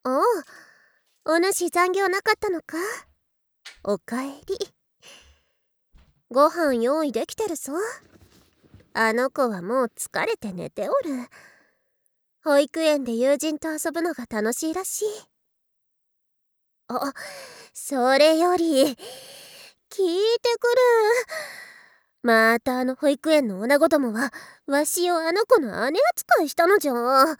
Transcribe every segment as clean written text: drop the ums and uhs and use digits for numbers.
おう、お主残業なかったのか。おかえり。ご飯用意できてるぞ。あの子はもう疲れて寝ておる。保育園で友人と遊ぶのが楽しいらしい。あ、それより聞いてくる。またあの保育園の女子どもはわしをあの子の姉扱いしたのじゃ。何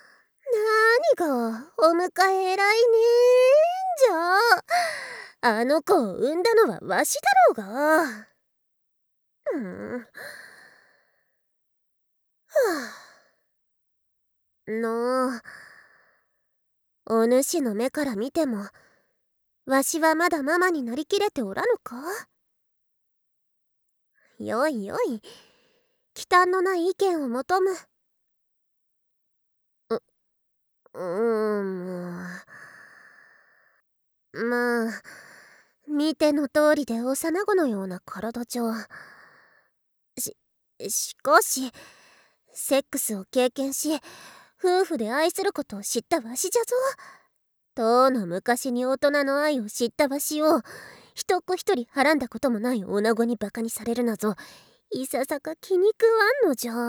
がお迎え偉いねんじゃ。あの子を産んだのはわしだろうが。はあ、お主の目から見てもわしはまだママになりきれておらぬか。よいよい、忌憚のない意見を求む。まあ見ての通りで幼子のような体じゃ。しかしセックスを経験し夫婦で愛することを知ったわしじゃぞ。とうの昔に大人の愛を知ったわしを一っ子一人はらんだこともない女子にバカにされるなぞ、いささか気に食わんのじゃ。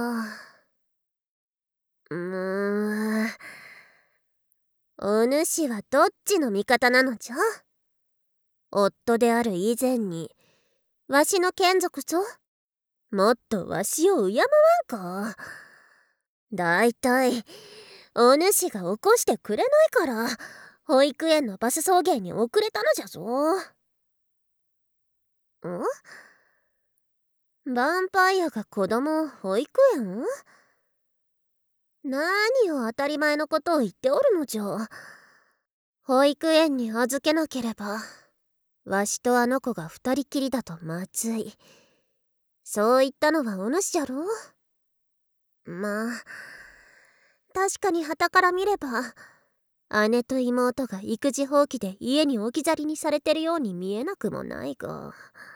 お主はどっちの味方なのじゃ。夫である以前にわしの眷属ぞ。もっとわしを敬わんか。だいたいお主が起こしてくれないから保育園のバス送迎に遅れたのじゃぞ。ヴァンパイアが子供を保育園？何を当たり前のことを言っておるのじゃ。保育園に預けなければわしとあの子が二人きりだとまずい。そう言ったのはお主じゃろ。まあ確かに傍から見れば姉と妹が育児放棄で家に置き去りにされてるように見えなくもないが。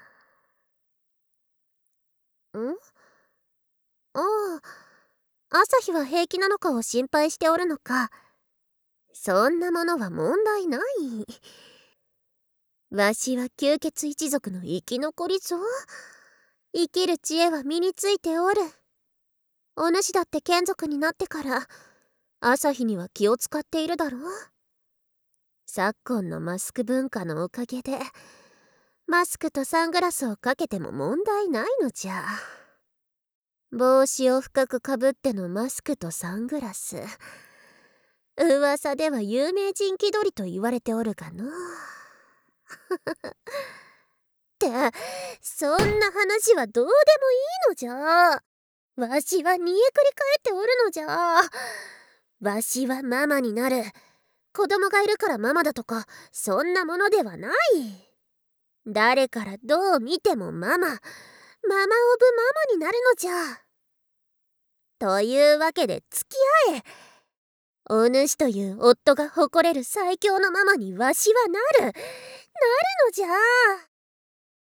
ああ、朝日は平気なのかを心配しておるのか。そんなものは問題ない。わしは吸血一族の生き残りぞ。生きる知恵は身についておる。お主だって眷属になってから朝日には気を使っているだろう。昨今のマスク文化のおかげでマスクとサングラスをかけても問題ないのじゃ。帽子を深くかぶってのマスクとサングラス、噂では有名人気取りと言われておるがの。ってそんな話はどうでもいいのじゃ。わしは煮えくり返っておるのじゃ。わしはママになる。子供がいるからママだとかそんなものではない。誰からどう見てもママオブママになるのじゃ。というわけで付き合え。お主という夫が誇れる最強のママにわしはなるのじゃ。